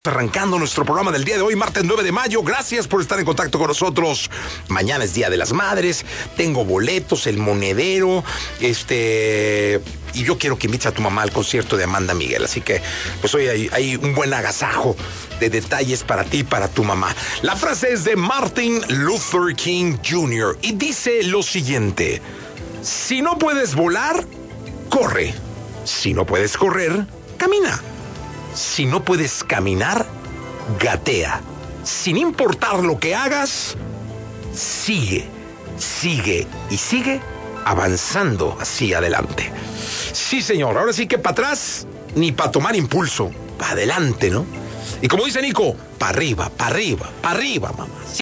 Arrancando nuestro programa del día de hoy, martes 9 de mayo. Gracias por estar en contacto con nosotros. Mañana es Día de las Madres. Tengo boletos, el monedero, y yo quiero que invites a tu mamá al concierto de Amanda Miguel. Así que, pues hoy hay un buen agasajo de detalles para ti y para tu mamá. La frase es de Martin Luther King Jr. y dice lo siguiente: si no puedes volar, corre. Si no puedes correr, camina. Si no puedes caminar, gatea. Sin importar lo que hagas, sigue y sigue avanzando hacia adelante. Sí, señor, ahora sí que para atrás, ni para tomar impulso, para adelante, ¿no? Y como dice Nico, para arriba, mamá.